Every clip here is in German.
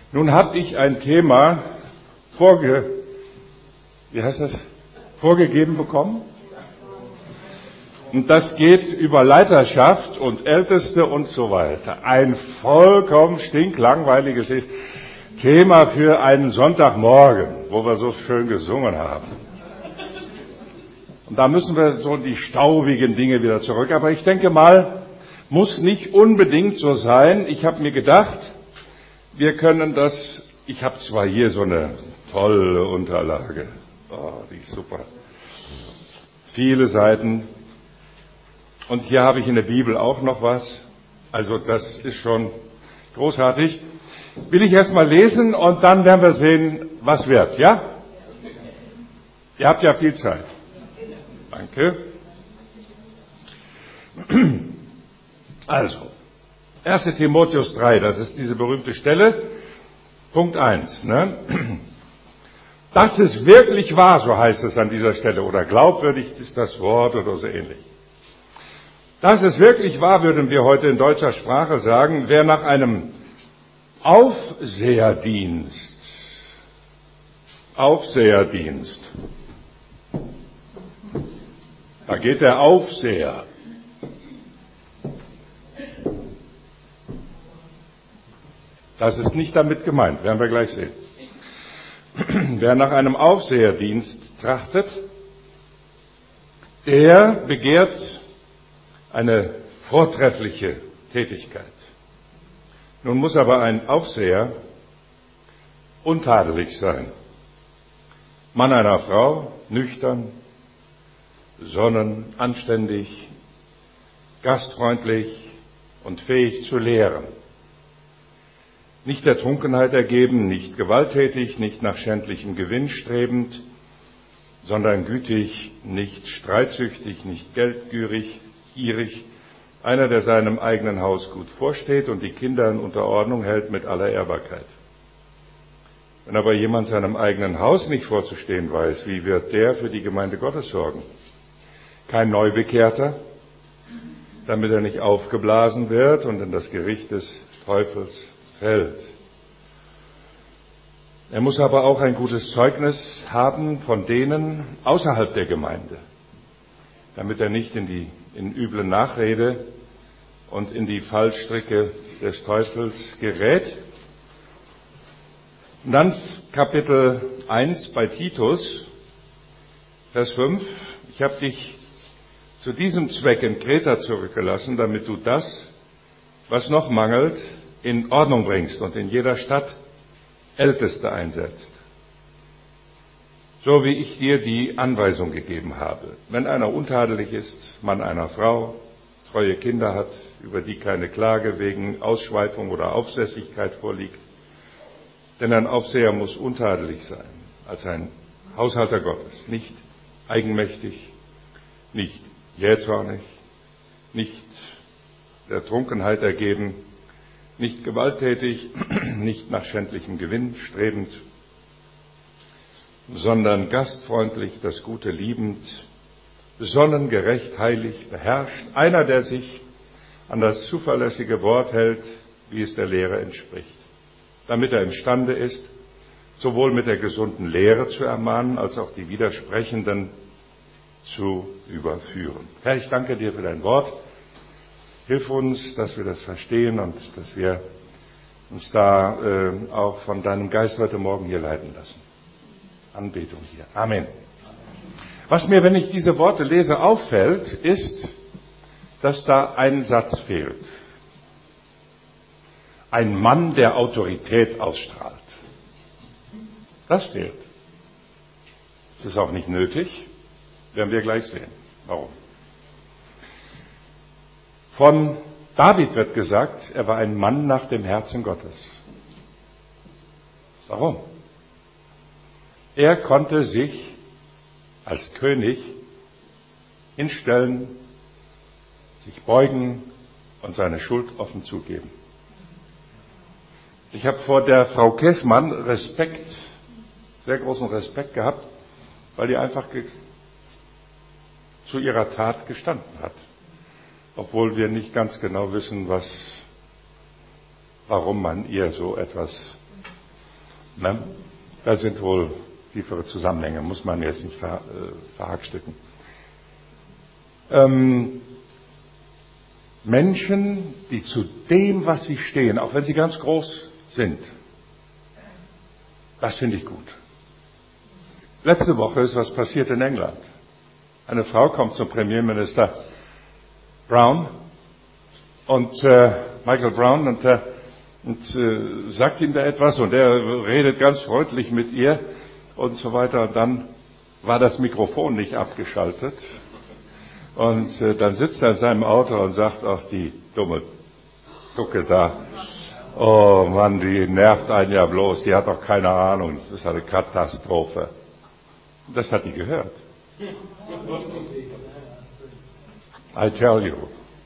Nun habe ich ein Thema vorgegeben bekommen. Und das geht über Leiterschaft und Älteste und so weiter. Ein vollkommen stinklangweiliges Thema für einen Sonntagmorgen, wo wir so schön gesungen haben. Und da müssen wir so die staubigen Dinge wieder zurück. Aber ich denke mal, muss nicht unbedingt so sein. Ich habe mir gedacht, wir können das, ich habe zwar hier so eine tolle Unterlage, die ist super, viele Seiten, und hier habe ich in der Bibel auch noch was, also das ist schon großartig. Will ich erst mal lesen und dann werden wir sehen, was wird, ja? Ihr habt ja viel Zeit. Danke. Also, 1. Timotheus 3, das ist diese berühmte Stelle, Punkt 1. Ne? Das ist wirklich wahr, so heißt es an dieser Stelle, oder glaubwürdig ist das Wort oder so ähnlich. Das ist wirklich wahr, würden wir heute in deutscher Sprache sagen, wer nach einem Aufseherdienst, da geht der Aufseher. Das ist nicht damit gemeint, werden wir gleich sehen. Wer nach einem Aufseherdienst trachtet, der begehrt eine vortreffliche Tätigkeit. Nun muss aber ein Aufseher untadelig sein. Mann einer Frau, nüchtern, besonnen, anständig, gastfreundlich und fähig zu lehren. Nicht der Trunkenheit ergeben, nicht gewalttätig, nicht nach schändlichem Gewinn strebend, sondern gütig, nicht streitsüchtig, nicht geldgierig, einer, der seinem eigenen Haus gut vorsteht und die Kinder in Unterordnung hält mit aller Ehrbarkeit. Wenn aber jemand seinem eigenen Haus nicht vorzustehen weiß, wie wird der für die Gemeinde Gottes sorgen? Kein Neubekehrter, damit er nicht aufgeblasen wird und in das Gericht des Teufels fällt. Er muss aber auch ein gutes Zeugnis haben von denen außerhalb der Gemeinde, damit er nicht in üble Nachrede und in die Fallstricke des Teufels gerät. Und dann Kapitel 1 bei Titus, Vers 5. Ich habe dich zu diesem Zweck in Kreta zurückgelassen, damit du das, was noch mangelt, in Ordnung bringst und in jeder Stadt Älteste einsetzt. So wie ich dir die Anweisung gegeben habe. Wenn einer untadelig ist, Mann einer Frau, treue Kinder hat, über die keine Klage wegen Ausschweifung oder Aufsässigkeit vorliegt. Denn ein Aufseher muss untadelig sein, als ein Haushalter Gottes, nicht eigenmächtig, nicht jähzornig, nicht der Trunkenheit ergeben, nicht gewalttätig, nicht nach schändlichem Gewinn strebend, sondern gastfreundlich, das Gute liebend, besonnen, gerecht, heilig, beherrscht, einer, der sich an das zuverlässige Wort hält, wie es der Lehre entspricht, damit er imstande ist, sowohl mit der gesunden Lehre zu ermahnen, als auch die Widersprechenden zu überführen. Herr, ich danke dir für dein Wort. Hilf uns, dass wir das verstehen und dass wir uns da auch von deinem Geist heute Morgen hier leiten lassen. Anbetung hier. Amen. Was mir, wenn ich diese Worte lese, auffällt, ist, dass da ein Satz fehlt. Ein Mann, der Autorität ausstrahlt. Das fehlt. Das ist auch nicht nötig, werden wir gleich sehen. Warum? Von David wird gesagt, er war ein Mann nach dem Herzen Gottes. Warum? Er konnte sich als König hinstellen, sich beugen und seine Schuld offen zugeben. Ich habe vor der Frau Kessmann sehr großen Respekt gehabt, weil die einfach zu ihrer Tat gestanden hat. Obwohl wir nicht ganz genau wissen, warum man ihr so etwas Ne? Da sind wohl tiefere Zusammenhänge, muss man jetzt nicht verhackstücken. Menschen, die zu dem, was sie stehen, auch wenn sie ganz groß sind, das finde ich gut. Letzte Woche ist was passiert in England. Eine Frau kommt zum Premierminister Brown und Michael Brown und sagt ihm da etwas und er redet ganz freundlich mit ihr und so weiter. Und dann war das Mikrofon nicht abgeschaltet. Und dann sitzt er in seinem Auto und sagt, ach, die dumme Gucke da. Oh Mann, die nervt einen ja bloß. Die hat doch keine Ahnung. Das ist eine Katastrophe. Das hat die gehört. I tell you.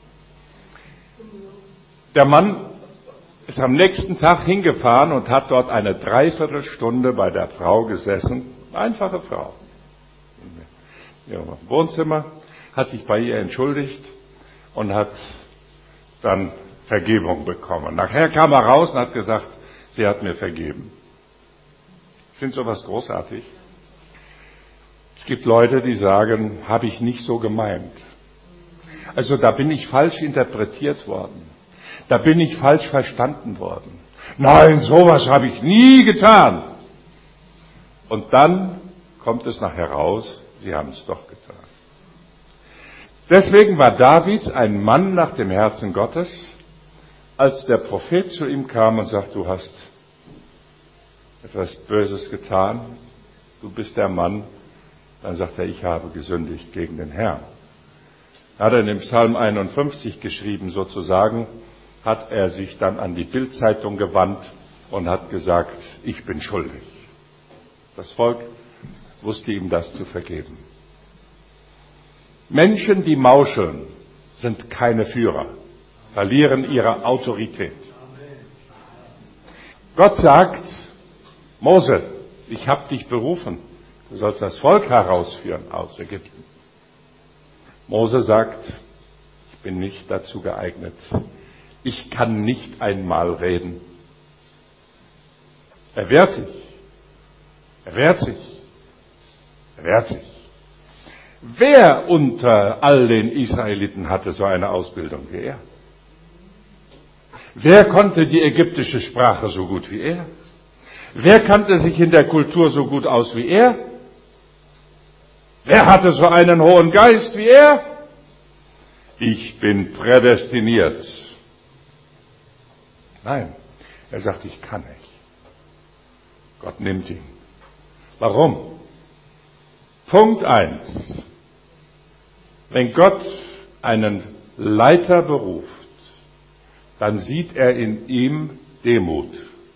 Der Mann ist am nächsten Tag hingefahren und hat dort eine Dreiviertelstunde bei der Frau gesessen. Einfache Frau. Im Wohnzimmer, hat sich bei ihr entschuldigt und hat dann Vergebung bekommen. Nachher kam er raus und hat gesagt, sie hat mir vergeben. Ich finde sowas großartig. Es gibt Leute, die sagen, habe ich nicht so gemeint. Also da bin ich falsch interpretiert worden. Da bin ich falsch verstanden worden. Nein, sowas habe ich nie getan. Und dann kommt es nachher raus, sie haben es doch getan. Deswegen war David ein Mann nach dem Herzen Gottes, als der Prophet zu ihm kam und sagt, du hast etwas Böses getan, du bist der Mann. Dann sagt er, ich habe gesündigt gegen den Herrn. Hat er in dem Psalm 51 geschrieben, sozusagen, hat er sich dann an die Bild-Zeitung gewandt und hat gesagt, ich bin schuldig. Das Volk wusste ihm das zu vergeben. Menschen, die mauscheln, sind keine Führer, verlieren ihre Autorität. Gott sagt, Mose, ich habe dich berufen, du sollst das Volk herausführen aus Ägypten. Mose sagt, ich bin nicht dazu geeignet. Ich kann nicht einmal reden. Er wehrt sich. Er wehrt sich. Er wehrt sich. Wer unter all den Israeliten hatte so eine Ausbildung wie er? Wer konnte die ägyptische Sprache so gut wie er? Wer kannte sich in der Kultur so gut aus wie er? Wer hatte so einen hohen Geist wie er? Ich bin prädestiniert. Nein, er sagt, ich kann nicht. Gott nimmt ihn. Warum? Punkt 1. Wenn Gott einen Leiter beruft, dann sieht er in ihm Demut.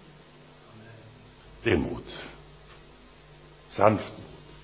Demut. Sanftmut.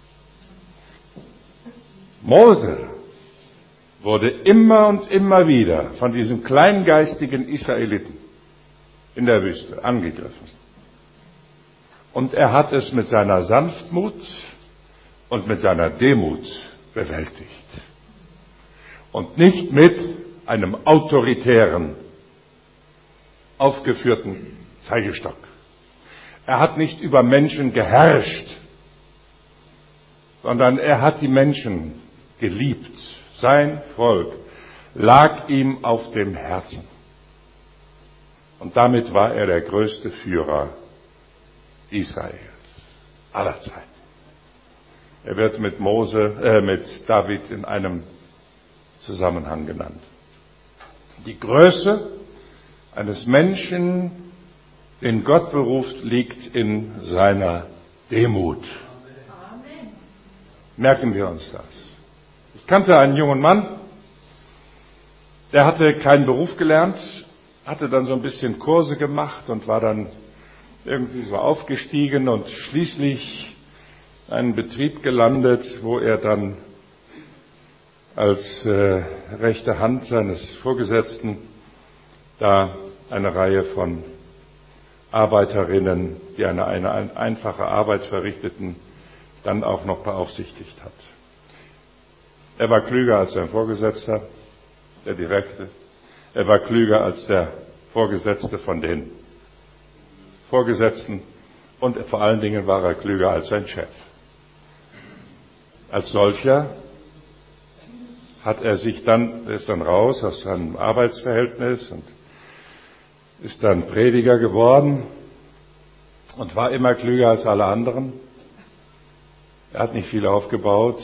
Mose wurde immer und immer wieder von diesen kleingeistigen Israeliten in der Wüste angegriffen. Und er hat es mit seiner Sanftmut und mit seiner Demut bewältigt. Und nicht mit einem autoritären, aufgeführten Zeigestock. Er hat nicht über Menschen geherrscht, sondern er hat die Menschen geliebt. Sein Volk lag ihm auf dem Herzen. Und damit war er der größte Führer Israels aller Zeiten. Er wird mit David in einem Zusammenhang genannt. Die Größe eines Menschen, den Gott beruft, liegt in seiner Demut. Amen. Merken wir uns das. Ich kannte einen jungen Mann, der hatte keinen Beruf gelernt, hatte dann so ein bisschen Kurse gemacht und war dann irgendwie so aufgestiegen und schließlich einen Betrieb gelandet, wo er dann als rechte Hand seines Vorgesetzten da eine Reihe von Arbeiterinnen, die eine einfache Arbeit verrichteten, dann auch noch beaufsichtigt hat. Er war klüger als sein Vorgesetzter, der Direkte. Er war klüger als der Vorgesetzte von den Vorgesetzten und vor allen Dingen war er klüger als sein Chef. Als solcher ist dann raus aus seinem Arbeitsverhältnis und ist dann Prediger geworden und war immer klüger als alle anderen. Er hat nicht viel aufgebaut.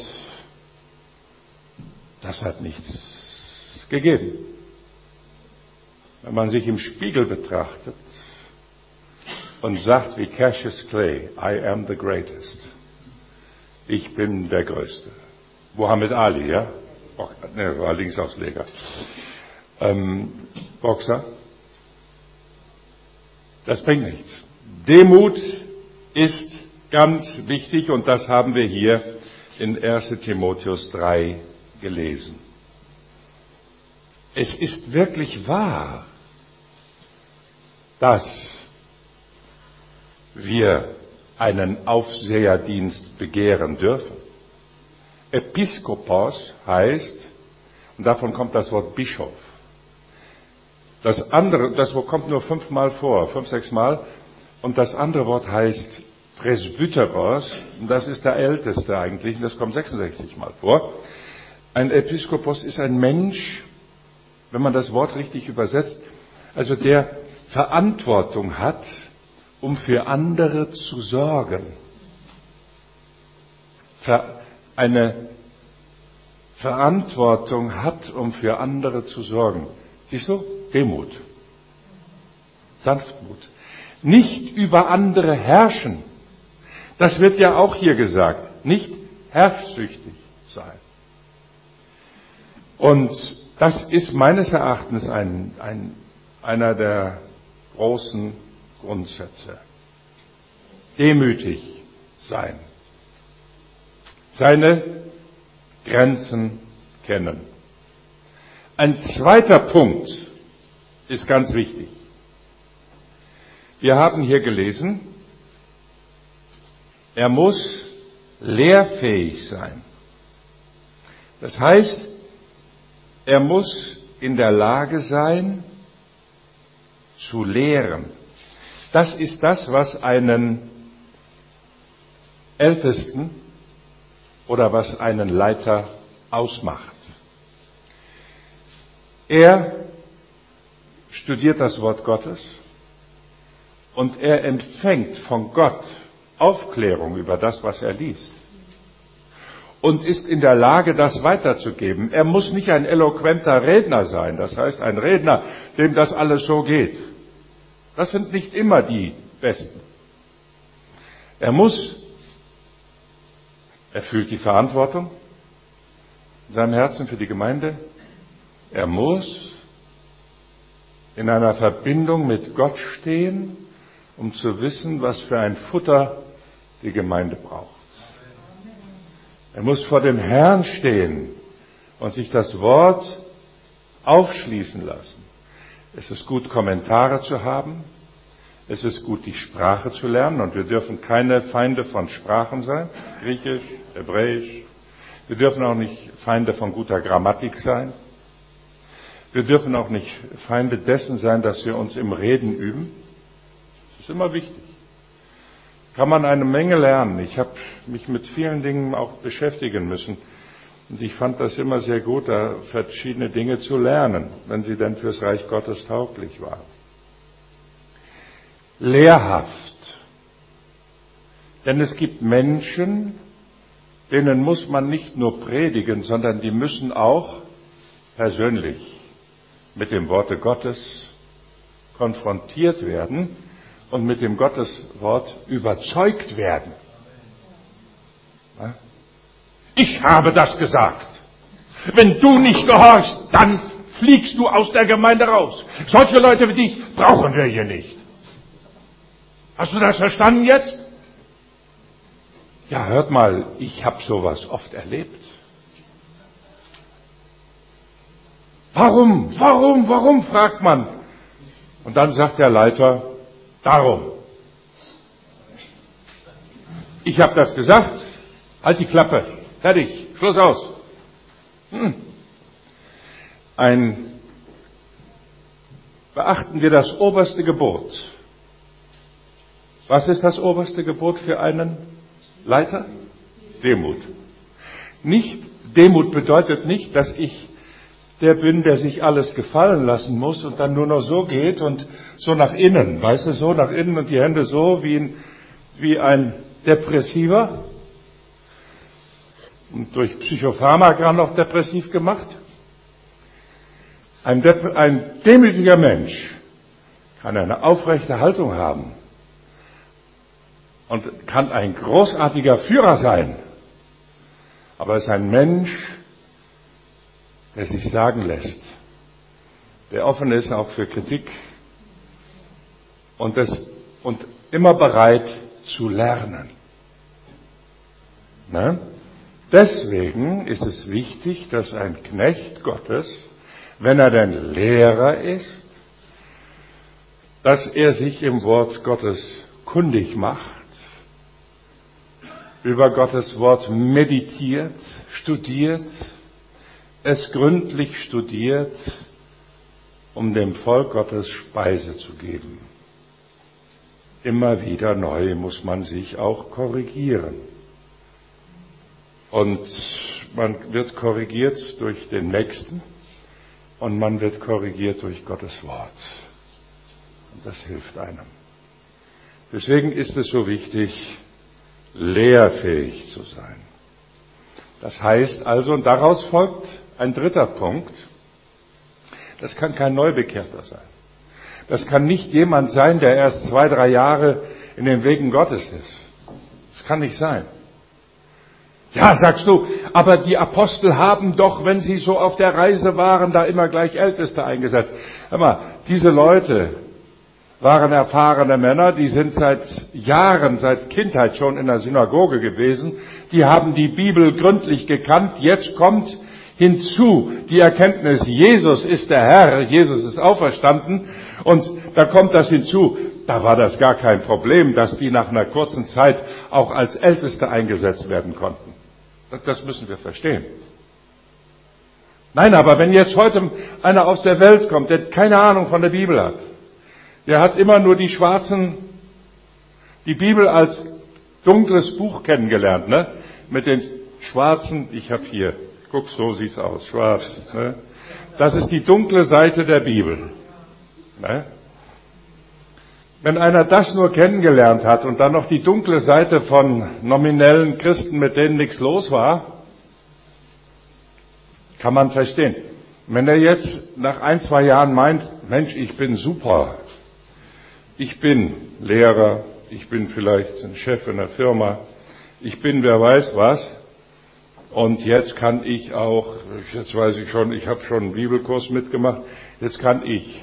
Das hat nichts gegeben. Wenn man sich im Spiegel betrachtet und sagt wie Cassius Clay, I am the greatest. Ich bin der Größte. Muhammad Ali, ja? War Linksausleger. Boxer. Das bringt nichts. Demut ist ganz wichtig und das haben wir hier in 1. Timotheus 3 gelesen. Es ist wirklich wahr, dass wir einen Aufseherdienst begehren dürfen. Episkopos heißt, und davon kommt das Wort Bischof. Das Wort kommt nur 5 Mal vor, 5, 6 Mal, und das andere Wort heißt Presbyteros, und das ist der Älteste eigentlich, und das kommt 66 Mal vor. Ein Episkopos ist ein Mensch, wenn man das Wort richtig übersetzt, also der Verantwortung hat, um für andere zu sorgen. Eine Verantwortung hat, um für andere zu sorgen. Siehst du? Demut. Sanftmut. Nicht über andere herrschen. Das wird ja auch hier gesagt. Nicht herrschsüchtig sein. Und das ist meines Erachtens einer der großen Grundsätze. Demütig sein. Seine Grenzen kennen. Ein zweiter Punkt ist ganz wichtig. Wir haben hier gelesen, er muss lehrfähig sein. Das heißt, er muss in der Lage sein, zu lehren. Das ist das, was einen Ältesten oder was einen Leiter ausmacht. Er studiert das Wort Gottes und er empfängt von Gott Aufklärung über das, was er liest. Und ist in der Lage, das weiterzugeben. Er muss nicht ein eloquenter Redner sein, das heißt ein Redner, dem das alles so geht. Das sind nicht immer die Besten. Er fühlt die Verantwortung in seinem Herzen für die Gemeinde. Er muss in einer Verbindung mit Gott stehen, um zu wissen, was für ein Futter die Gemeinde braucht. Er muss vor dem Herrn stehen und sich das Wort aufschließen lassen. Es ist gut, Kommentare zu haben. Es ist gut, die Sprache zu lernen. Und wir dürfen keine Feinde von Sprachen sein. Griechisch, Hebräisch. Wir dürfen auch nicht Feinde von guter Grammatik sein. Wir dürfen auch nicht Feinde dessen sein, dass wir uns im Reden üben. Das ist immer wichtig. Kann man eine Menge lernen. Ich habe mich mit vielen Dingen auch beschäftigen müssen. Und ich fand das immer sehr gut, da verschiedene Dinge zu lernen, wenn sie denn fürs Reich Gottes tauglich waren. Lehrhaft. Denn es gibt Menschen, denen muss man nicht nur predigen, sondern die müssen auch persönlich mit dem Worte Gottes konfrontiert werden und mit dem Gotteswort überzeugt werden. Ich habe das gesagt. Wenn du nicht gehorchst, dann fliegst du aus der Gemeinde raus. Solche Leute wie dich brauchen wir hier nicht. Hast du das verstanden jetzt? Ja, hört mal, ich habe sowas oft erlebt. Warum, fragt man. Und dann sagt der Leiter, darum. Ich habe das gesagt, halt die Klappe, fertig, Schluss aus. Beachten wir das oberste Gebot. Was ist das oberste Gebot für einen Leiter? Demut. Demut bedeutet nicht, dass ich der bin, der sich alles gefallen lassen muss und dann nur noch so geht und so nach innen, weißt du, so nach innen und die Hände so wie ein Depressiver und durch Psychopharmaka noch depressiv gemacht. Ein demütiger Mensch kann eine aufrechte Haltung haben und kann ein großartiger Führer sein, aber ist ein Mensch, der sich sagen lässt, der offen ist auch für Kritik und immer bereit zu lernen. Ne? Deswegen ist es wichtig, dass ein Knecht Gottes, wenn er denn Lehrer ist, dass er sich im Wort Gottes kundig macht, über Gottes Wort meditiert, studiert, es gründlich studiert, um dem Volk Gottes Speise zu geben. Immer wieder neu muss man sich auch korrigieren. Und man wird korrigiert durch den Nächsten und man wird korrigiert durch Gottes Wort. Und das hilft einem. Deswegen ist es so wichtig, lehrfähig zu sein. Das heißt also, und daraus folgt ein dritter Punkt, das kann kein Neubekehrter sein. Das kann nicht jemand sein, der erst 2, 3 Jahre in den Wegen Gottes ist. Das kann nicht sein. Ja, sagst du, aber die Apostel haben doch, wenn sie so auf der Reise waren, da immer gleich Älteste eingesetzt. Hör mal, diese Leute waren erfahrene Männer, die sind seit Jahren, seit Kindheit schon in der Synagoge gewesen, die haben die Bibel gründlich gekannt, jetzt kommt hinzu die Erkenntnis, Jesus ist der Herr, Jesus ist auferstanden und da kommt das hinzu, da war das gar kein Problem, dass die nach einer kurzen Zeit auch als Älteste eingesetzt werden konnten. Das müssen wir verstehen. Nein, aber wenn jetzt heute einer aus der Welt kommt, der keine Ahnung von der Bibel hat, der hat immer nur die Bibel als dunkles Buch kennengelernt, ne? Mit den schwarzen, ich habe hier, guck, so sieht's aus, schwarz, ne? Das ist die dunkle Seite der Bibel, ne? Wenn einer das nur kennengelernt hat und dann noch die dunkle Seite von nominellen Christen, mit denen nichts los war, kann man verstehen. Wenn er jetzt nach 1, 2 Jahren meint, Mensch, ich bin super, ich bin Lehrer, ich bin vielleicht ein Chef in der Firma, ich bin wer weiß was und jetzt kann ich auch, jetzt weiß ich schon, ich habe schon einen Bibelkurs mitgemacht, jetzt kann ich.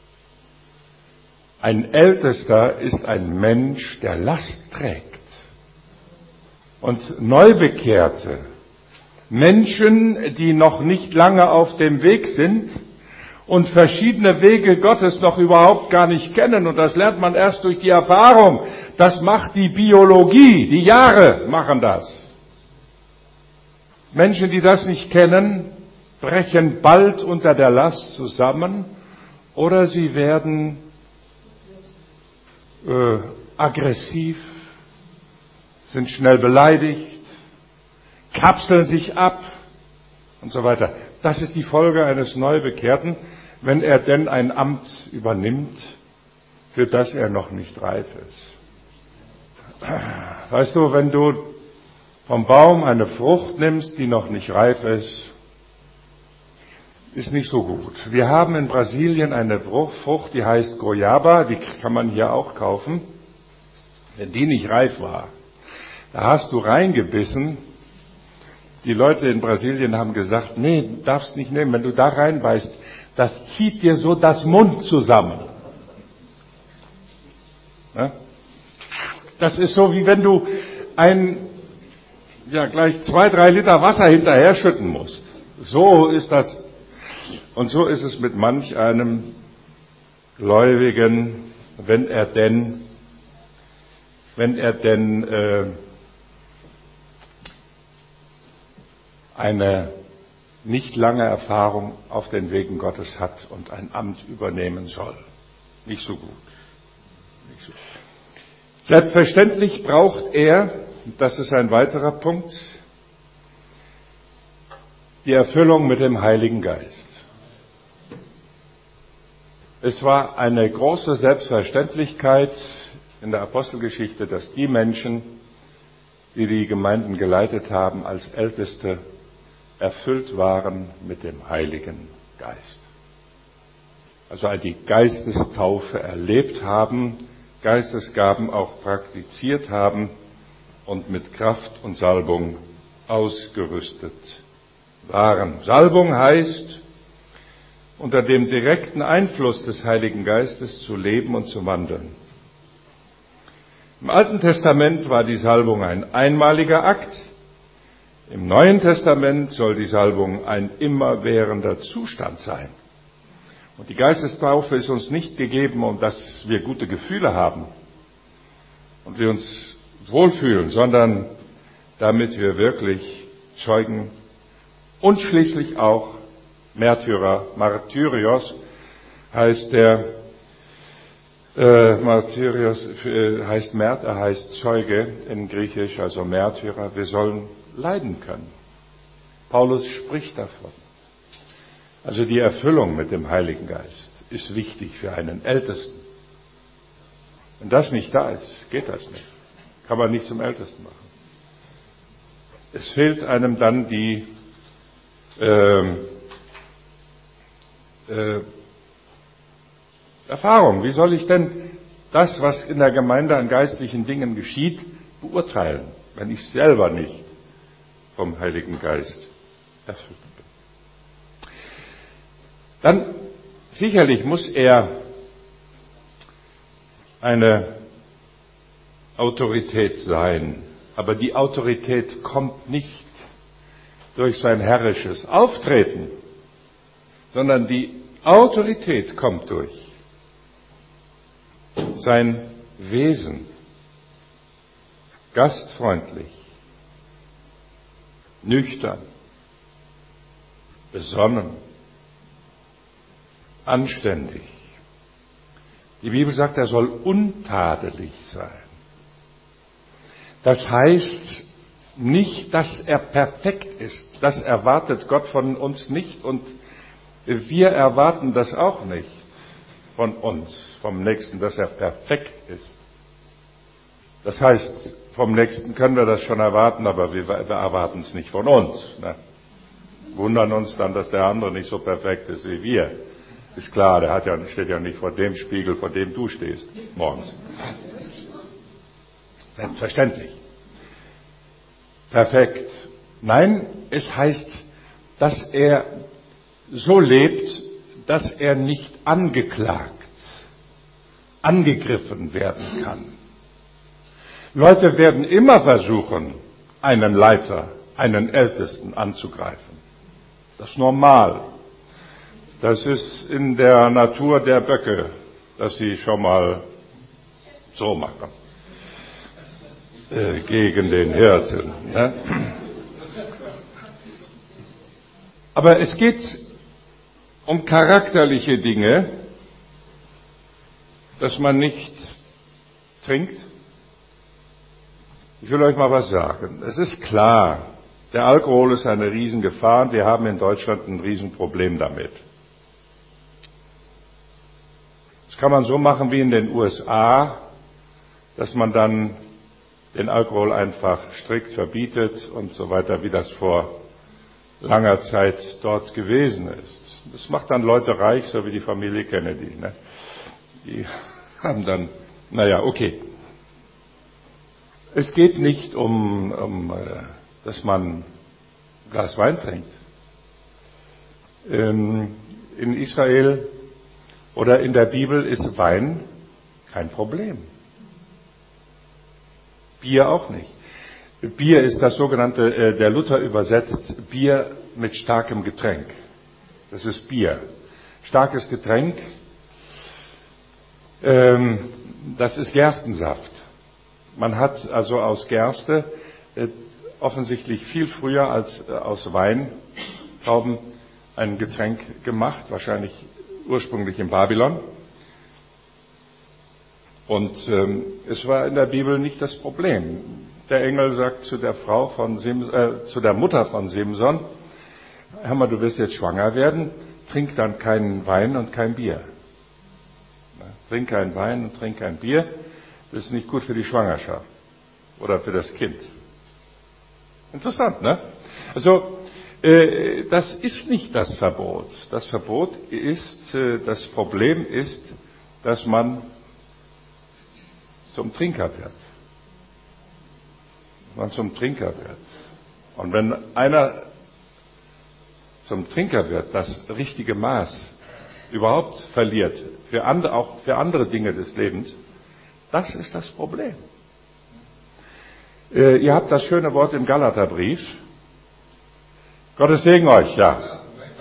Ein Ältester ist ein Mensch, der Last trägt. Und Neubekehrte, Menschen, die noch nicht lange auf dem Weg sind und verschiedene Wege Gottes noch überhaupt gar nicht kennen, und das lernt man erst durch die Erfahrung, das macht die Biologie, die Jahre machen das. Menschen, die das nicht kennen, brechen bald unter der Last zusammen oder sie werden aggressiv, sind schnell beleidigt, kapseln sich ab und so weiter. Das ist die Folge eines Neubekehrten, wenn er denn ein Amt übernimmt, für das er noch nicht reif ist. Weißt du, wenn du vom Baum eine Frucht nimmst, die noch nicht reif ist nicht so gut. Wir haben in Brasilien eine Frucht, die heißt Goiaba, die kann man hier auch kaufen. Wenn die nicht reif war, da hast du reingebissen. Die Leute in Brasilien haben gesagt, nee, darfst nicht nehmen. Wenn du da reinbeißt, das zieht dir so das Mund zusammen. Das ist so, wie wenn du gleich 2, 3 Liter Wasser hinterher schütten musst. So ist das. Und so ist es mit manch einem Gläubigen, wenn er denn eine nicht lange Erfahrung auf den Wegen Gottes hat und ein Amt übernehmen soll. Nicht so gut. Selbstverständlich braucht er, das ist ein weiterer Punkt, die Erfüllung mit dem Heiligen Geist. Es war eine große Selbstverständlichkeit in der Apostelgeschichte, dass die Menschen, die die Gemeinden geleitet haben, als Älteste erfüllt waren mit dem Heiligen Geist. Also die Geistestaufe erlebt haben, Geistesgaben auch praktiziert haben und mit Kraft und Salbung ausgerüstet waren. Salbung heißt, unter dem direkten Einfluss des Heiligen Geistes zu leben und zu wandeln. Im Alten Testament war die Salbung ein einmaliger Akt. Im Neuen Testament soll die Salbung ein immerwährender Zustand sein. Und die Geistestaufe ist uns nicht gegeben, um dass wir gute Gefühle haben und wir uns wohlfühlen, sondern damit wir wirklich Zeugen und schließlich auch Märtyrer, Martyrios heißt Martyrios heißt Märtyrer, heißt Zeuge in Griechisch, also Märtyrer. Wir sollen leiden können. Paulus spricht davon. Also die Erfüllung mit dem Heiligen Geist ist wichtig für einen Ältesten. Wenn das nicht da ist, geht das nicht. Kann man nicht zum Ältesten machen. Es fehlt einem dann die Erfahrung. Wie soll ich denn das, was in der Gemeinde an geistlichen Dingen geschieht, beurteilen, wenn ich selber nicht vom Heiligen Geist erfüllt bin? Dann sicherlich muss er eine Autorität sein, aber die Autorität kommt nicht durch sein herrisches Auftreten, sondern die Autorität kommt durch sein Wesen, gastfreundlich, nüchtern, besonnen, anständig. Die Bibel sagt, er soll untadelig sein. Das heißt nicht, dass er perfekt ist. Das erwartet Gott von uns nicht und wir erwarten das auch nicht von uns, vom Nächsten, dass er perfekt ist. Das heißt, vom Nächsten können wir das schon erwarten, aber wir erwarten es nicht von uns. Ne? Wundern uns dann, dass der andere nicht so perfekt ist wie wir. Ist klar, der steht ja nicht vor dem Spiegel, vor dem du stehst, morgens. Selbstverständlich. Perfekt. Nein, es heißt, dass er so lebt, dass er nicht angeklagt, angegriffen werden kann. Leute werden immer versuchen, einen Leiter, einen Ältesten anzugreifen. Das ist normal. Das ist in der Natur der Böcke, dass sie schon mal so machen. Gegen den Hirten. Ne? Aber es geht um charakterliche Dinge, dass man nicht trinkt. Ich will euch mal was sagen. Es ist klar, der Alkohol ist eine Riesengefahr und wir haben in Deutschland ein Riesenproblem damit. Das kann man so machen wie in den USA, dass man dann den Alkohol einfach strikt verbietet und so weiter, wie das vor langer Zeit dort gewesen ist. Das macht dann Leute reich, so wie die Familie Kennedy. Ne? Die haben dann, okay. Es geht nicht um dass man ein Glas Wein trinkt. In Israel oder in der Bibel ist Wein kein Problem. Bier auch nicht. Bier ist das sogenannte, der Luther übersetzt, Bier mit starkem Getränk. Das ist Bier. Starkes Getränk, das ist Gerstensaft. Man hat also aus Gerste offensichtlich viel früher als aus Weintrauben ein Getränk gemacht, wahrscheinlich ursprünglich in Babylon. Und es war in der Bibel nicht das Problem. Der Engel sagt zu der zu der Mutter von Simson: Hör mal, du wirst jetzt schwanger werden, trink dann keinen Wein und kein Bier. Trink keinen Wein und trink kein Bier, das ist nicht gut für die Schwangerschaft oder für das Kind. Interessant, ne? Also, das ist nicht das Verbot. Das Verbot ist, das Problem ist, dass man zum Trinker wird. Man zum Trinker wird. Und wenn einer zum Trinker wird, das richtige Maß überhaupt verliert, auch für andere Dinge des Lebens, das ist das Problem. Ihr habt das schöne Wort im Galaterbrief. Gottes Segen euch, ja.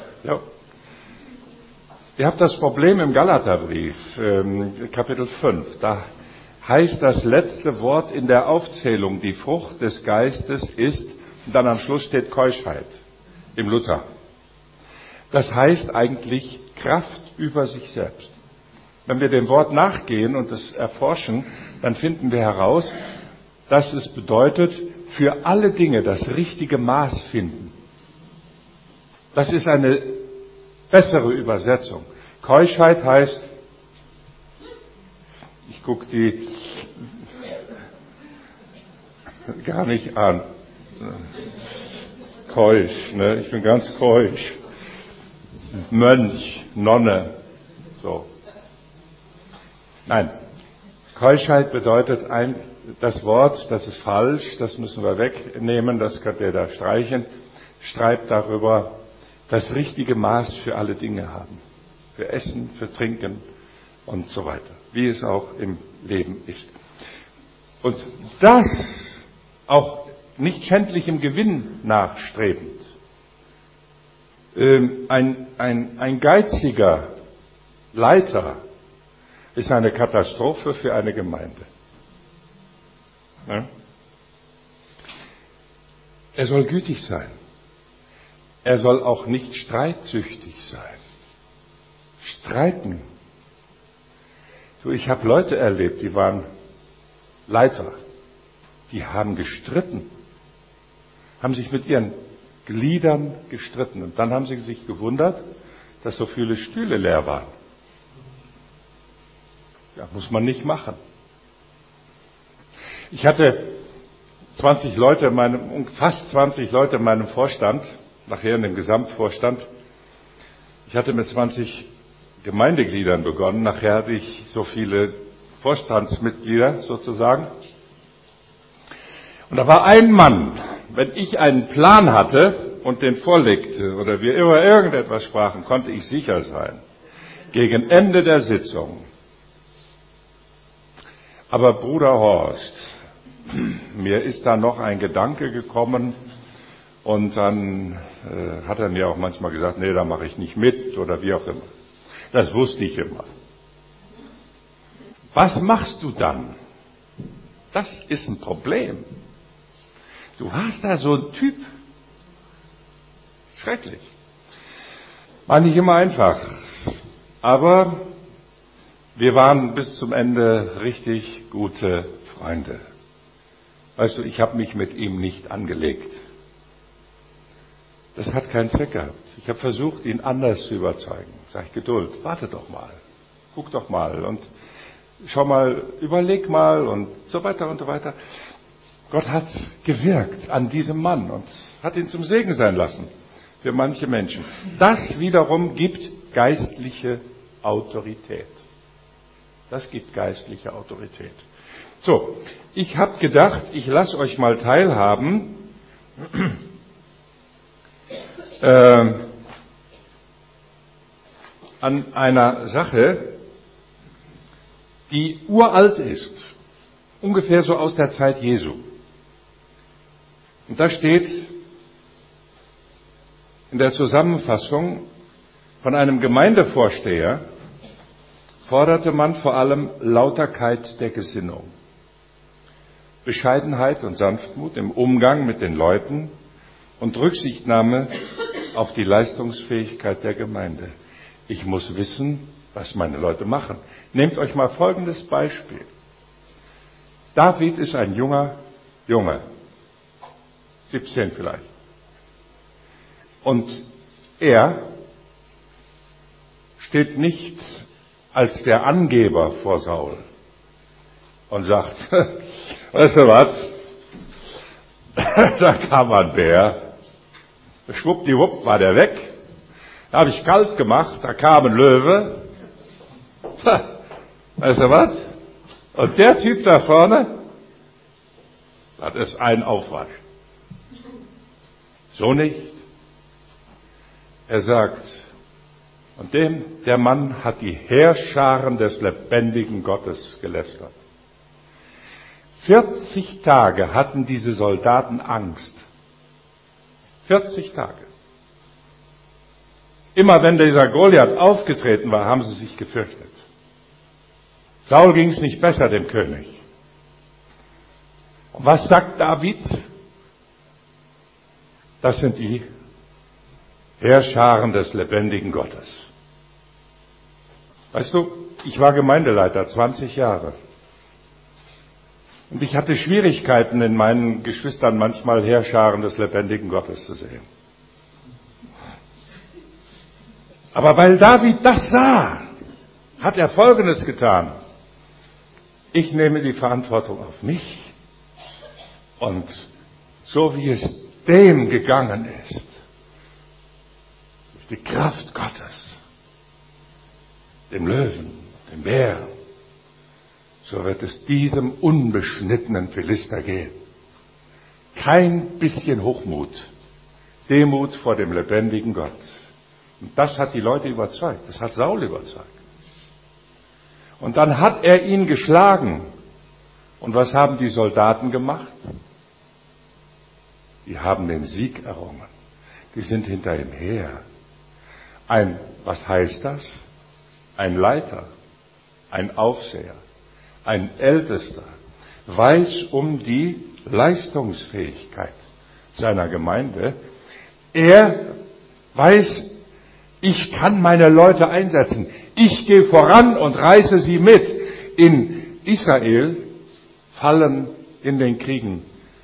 Ihr habt das Problem im Galaterbrief, Kapitel 5. Da heißt das letzte Wort in der Aufzählung, die Frucht des Geistes ist, und dann am Schluss steht Keuschheit im Luther. Das heißt eigentlich Kraft über sich selbst. Wenn wir dem Wort nachgehen und es erforschen, dann finden wir heraus, dass es bedeutet, für alle Dinge das richtige Maß finden. Das ist eine bessere Übersetzung. Keuschheit heißt, ich gucke die gar nicht an. Keusch, ne? Ich bin ganz keusch. Mönch, Nonne, so. Nein, Keuschheit bedeutet das Wort, das ist falsch, das müssen wir wegnehmen, das könnt ihr da streichen. Schreibt darüber, das richtige Maß für alle Dinge haben. Für Essen, für Trinken und so weiter. Wie es auch im Leben ist. Und das auch nicht schändlichem Gewinn nachstrebend. Ein geiziger Leiter ist eine Katastrophe für eine Gemeinde. Ja? Er soll gütig sein. Er soll auch nicht streitsüchtig sein. Streiten. Ich habe Leute erlebt, die waren Leiter. Die haben gestritten. Haben sich mit ihren Gliedern gestritten. Und dann haben sie sich gewundert, dass so viele Stühle leer waren. Ja, muss man nicht machen. Ich hatte fast 20 Leute in meinem Vorstand, nachher in dem Gesamtvorstand. Ich hatte mit 20 Gemeindegliedern begonnen, nachher hatte ich so viele Vorstandsmitglieder sozusagen. Und da war ein Mann, wenn ich einen Plan hatte und den vorlegte oder wir über irgendetwas sprachen, konnte ich sicher sein, gegen Ende der Sitzung. Aber Bruder Horst, mir ist da noch ein Gedanke gekommen und dann hat er mir auch manchmal gesagt, nee, da mache ich nicht mit oder wie auch immer. Das wusste ich immer. Was machst du dann? Das ist ein Problem. Du warst da so ein Typ. Schrecklich. War nicht immer einfach. Aber wir waren bis zum Ende richtig gute Freunde. Weißt du, ich habe mich mit ihm nicht angelegt. Das hat keinen Zweck gehabt. Ich habe versucht, ihn anders zu überzeugen. Sag ich, Geduld, warte doch mal. Guck doch mal und schau mal, überleg mal und so weiter und so weiter. Gott hat gewirkt an diesem Mann und hat ihn zum Segen sein lassen für manche Menschen. Das wiederum gibt geistliche Autorität. Das gibt geistliche Autorität. So, ich habe gedacht, ich lasse euch mal teilhaben an einer Sache, die uralt ist, ungefähr so aus der Zeit Jesu. Und da steht in der Zusammenfassung, von einem Gemeindevorsteher forderte man vor allem Lauterkeit der Gesinnung, Bescheidenheit und Sanftmut im Umgang mit den Leuten und Rücksichtnahme auf die Leistungsfähigkeit der Gemeinde. Ich muss wissen, was meine Leute machen. Nehmt euch mal folgendes Beispiel. David ist ein junger Junge, 17 vielleicht. Und er steht nicht als der Angeber vor Saul und sagt, weißt du was, da kam ein Bär, schwuppdiwupp war der weg, da habe ich kalt gemacht, da kam ein Löwe, weißt du was, und der Typ da vorne, das ist ein Aufwasch. So nicht. Er sagt, und der Mann hat die Heerscharen des lebendigen Gottes gelästert. 40 Tage hatten diese Soldaten Angst. 40 Tage. Immer wenn dieser Goliath aufgetreten war, haben sie sich gefürchtet. Saul ging es nicht besser, dem König. Und was sagt David? Das sind die Heerscharen des lebendigen Gottes. Weißt du, ich war Gemeindeleiter 20 Jahre. Und ich hatte Schwierigkeiten, in meinen Geschwistern manchmal Heerscharen des lebendigen Gottes zu sehen. Aber weil David das sah, hat er Folgendes getan. Ich nehme die Verantwortung auf mich. Und so wie es dem gegangen ist, durch die Kraft Gottes, dem Löwen, dem Bären, so wird es diesem unbeschnittenen Philister gehen. Kein bisschen Hochmut, Demut vor dem lebendigen Gott. Und das hat die Leute überzeugt, das hat Saul überzeugt. Und dann hat er ihn geschlagen. Und was haben die Soldaten gemacht? Die haben den Sieg errungen. Die sind hinter ihm her. Was heißt das? Ein Leiter, ein Aufseher, ein Ältester weiß um die Leistungsfähigkeit seiner Gemeinde. Er weiß, ich kann meine Leute einsetzen. Ich gehe voran und reiße sie mit. In Israel fallen in den Kriegen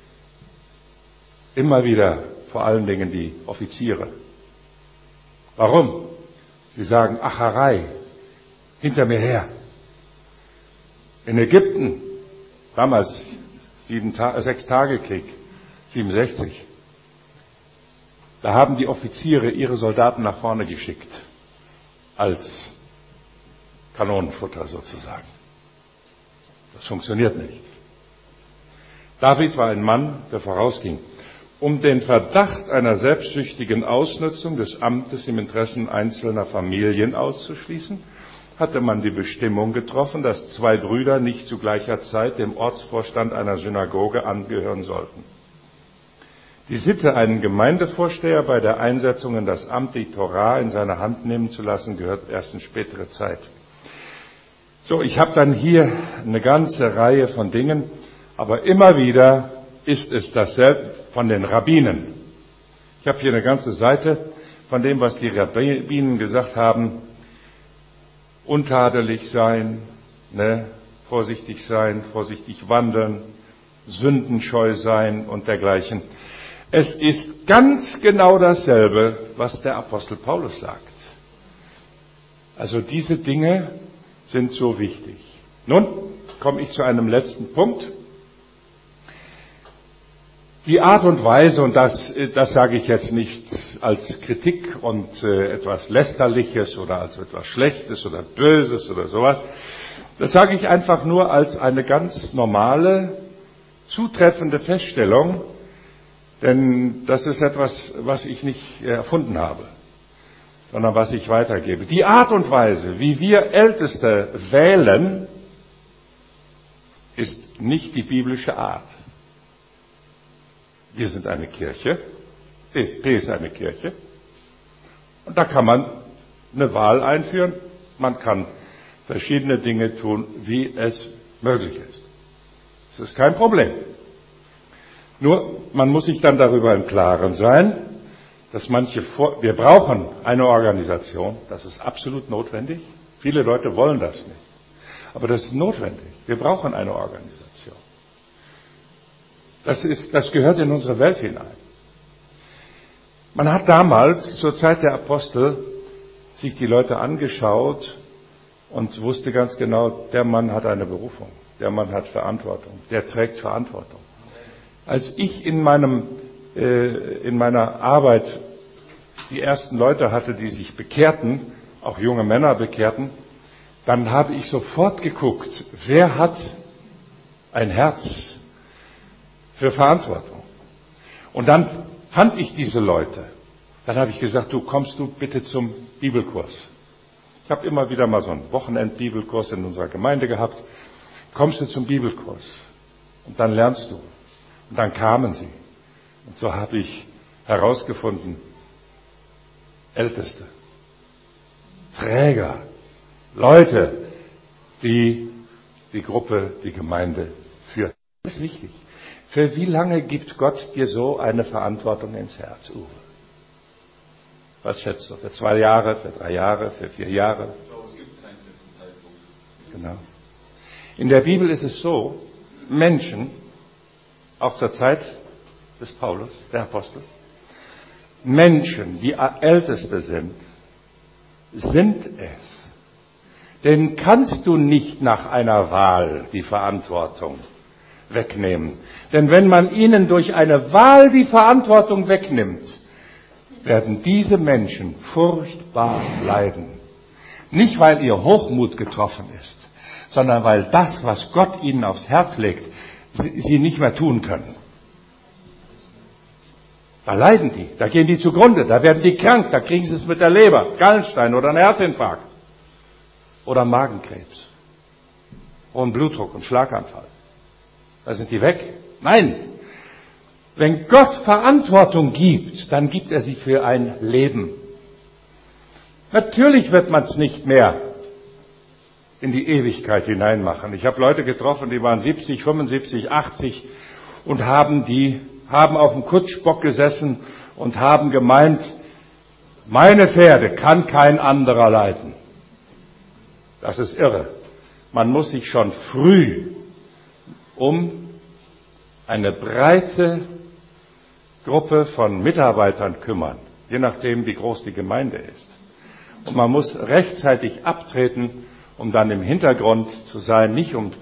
immer wieder vor allen Dingen die Offiziere. Warum? Sie sagen, Acherei, hinter mir her. In Ägypten, damals 6-Tage-Krieg, 67, da haben die Offiziere ihre Soldaten nach vorne geschickt, als Kanonenfutter sozusagen. Das funktioniert nicht. David war ein Mann, der vorausging. Um den Verdacht einer selbstsüchtigen Ausnutzung des Amtes im Interesse einzelner Familien auszuschließen, hatte man die Bestimmung getroffen, dass 2 Brüder nicht zu gleicher Zeit dem Ortsvorstand einer Synagoge angehören sollten. Die Sitte, einen Gemeindevorsteher bei der Einsetzung in das Amt, die Torah in seine Hand nehmen zu lassen, gehört erst in spätere Zeit. So, ich habe dann hier eine ganze Reihe von Dingen, aber immer wieder ist es dasselbe von den Rabbinen. Ich habe hier eine ganze Seite von dem, was die Rabbinen gesagt haben. Untadelig sein, vorsichtig sein, vorsichtig wandeln, sündenscheu sein und dergleichen. Es ist ganz genau dasselbe, was der Apostel Paulus sagt. Also diese Dinge sind so wichtig. Nun komme ich zu einem letzten Punkt. Die Art und Weise, und das sage ich jetzt nicht als Kritik und etwas Lästerliches oder als etwas Schlechtes oder Böses oder sowas, das sage ich einfach nur als eine ganz normale, zutreffende Feststellung, denn das ist etwas, was ich nicht erfunden habe, sondern was ich weitergebe. Die Art und Weise, wie wir Älteste wählen, ist nicht die biblische Art. Wir sind eine Kirche, EFP ist eine Kirche, und da kann man eine Wahl einführen, man kann verschiedene Dinge tun, wie es möglich ist. Das ist kein Problem. Nur, man muss sich dann darüber im Klaren sein, dass wir brauchen eine Organisation, das ist absolut notwendig, Viele Leute wollen das nicht. Aber das ist notwendig. Wir brauchen eine Organisation. Das gehört in unsere Welt hinein. Man hat damals, zur Zeit der Apostel, sich die Leute angeschaut und wusste ganz genau, der Mann hat eine Berufung, der Mann hat Verantwortung, der trägt Verantwortung. Als ich in meiner Arbeit die ersten Leute hatte, die sich bekehrten, auch junge Männer bekehrten, dann habe ich sofort geguckt, wer hat ein Herz für Verantwortung. Und dann fand ich diese Leute. Dann habe ich gesagt, kommst du bitte zum Bibelkurs. Ich habe immer wieder mal so einen Wochenend-Bibelkurs in unserer Gemeinde gehabt. Kommst du zum Bibelkurs und dann lernst du. Und dann kamen sie. Und so habe ich herausgefunden, Älteste, Träger, Leute, die Gruppe, die Gemeinde führen. Das ist wichtig. Für wie lange gibt Gott dir so eine Verantwortung ins Herz, Uwe? Was schätzt du? Für 2 Jahre, für 3 Jahre, für 4 Jahre? Ich glaube, es gibt keinen festen Zeitpunkt. Genau. In der Bibel ist es so, Menschen, auch zur Zeit des Paulus, der Apostel, Menschen, die Älteste sind es. Denn kannst du nicht nach einer Wahl die Verantwortung wegnehmen. Denn wenn man ihnen durch eine Wahl die Verantwortung wegnimmt, werden diese Menschen furchtbar leiden. Nicht, weil ihr Hochmut getroffen ist, sondern weil das, was Gott ihnen aufs Herz legt, sie nicht mehr tun können. Da leiden die, da gehen die zugrunde, da werden die krank, da kriegen sie es mit der Leber, Gallenstein oder einen Herzinfarkt oder Magenkrebs, hohen Blutdruck und Schlaganfall. Da sind die weg. Nein, wenn Gott Verantwortung gibt, dann gibt er sie für ein Leben. Natürlich wird man es nicht mehr in die Ewigkeit hineinmachen. Ich habe Leute getroffen, die waren 70, 75, 80 und haben auf dem Kutschbock gesessen und haben gemeint, meine Pferde kann kein anderer leiten. Das ist irre. Man muss sich schon früh um eine breite Gruppe von Mitarbeitern kümmern, je nachdem, wie groß die Gemeinde ist. Und man muss rechtzeitig abtreten, um dann im Hintergrund zu sein, nicht um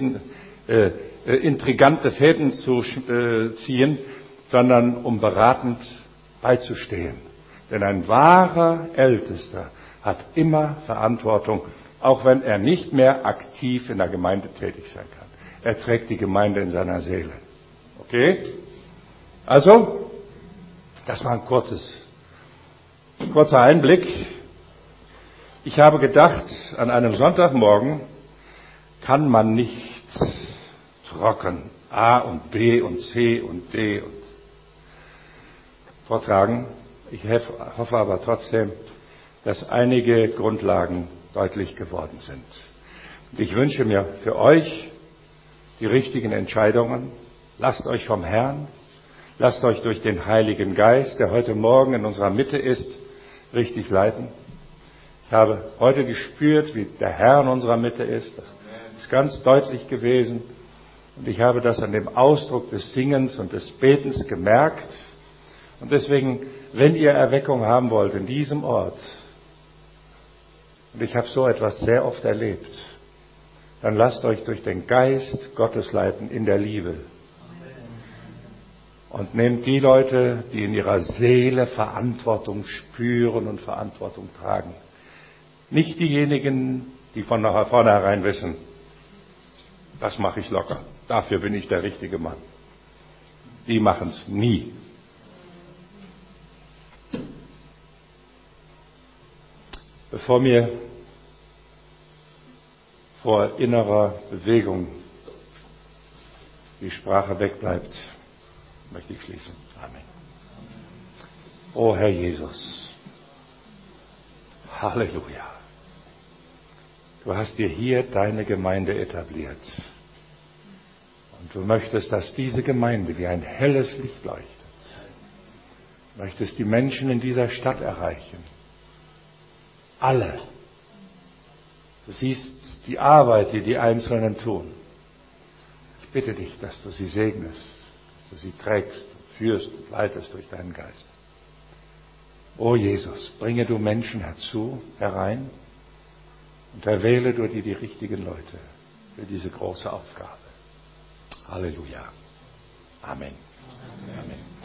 intrigante Fäden zu ziehen, sondern um beratend beizustehen. Denn ein wahrer Ältester hat immer Verantwortung, auch wenn er nicht mehr aktiv in der Gemeinde tätig sein kann. Er trägt die Gemeinde in seiner Seele. Okay? Also, das war ein kurzer Einblick. Ich habe gedacht, an einem Sonntagmorgen kann man nicht trocken A und B und C und D und vortragen. Ich hoffe aber trotzdem, dass einige Grundlagen deutlich geworden sind. Und ich wünsche mir für euch die richtigen Entscheidungen. Lasst euch vom Herrn, lasst euch durch den Heiligen Geist, der heute Morgen in unserer Mitte ist, richtig leiten. Ich habe heute gespürt, wie der Herr in unserer Mitte ist. Das ist ganz deutlich gewesen. Und ich habe das an dem Ausdruck des Singens und des Betens gemerkt. Und deswegen, wenn ihr Erweckung haben wollt in diesem Ort, und ich habe so etwas sehr oft erlebt, dann lasst euch durch den Geist Gottes leiten in der Liebe. Und nehmt die Leute, die in ihrer Seele Verantwortung spüren und Verantwortung tragen. Nicht diejenigen, die von vornherein wissen, das mache ich locker, dafür bin ich der richtige Mann. Die machen es nie. Bevor mir vor innerer Bewegung die Sprache wegbleibt, möchte ich schließen. Amen. O Herr Jesus, Halleluja. Du hast dir hier deine Gemeinde etabliert. Und du möchtest, dass diese Gemeinde wie ein helles Licht leuchtet. Du möchtest die Menschen in dieser Stadt erreichen. Alle. Du siehst die Arbeit, die die Einzelnen tun. Ich bitte dich, dass du sie segnest, dass du sie trägst, führst und leitest durch deinen Geist. O Jesus, bringe du Menschen herein und erwähle du dir die richtigen Leute für diese große Aufgabe. Halleluja. Amen. Amen.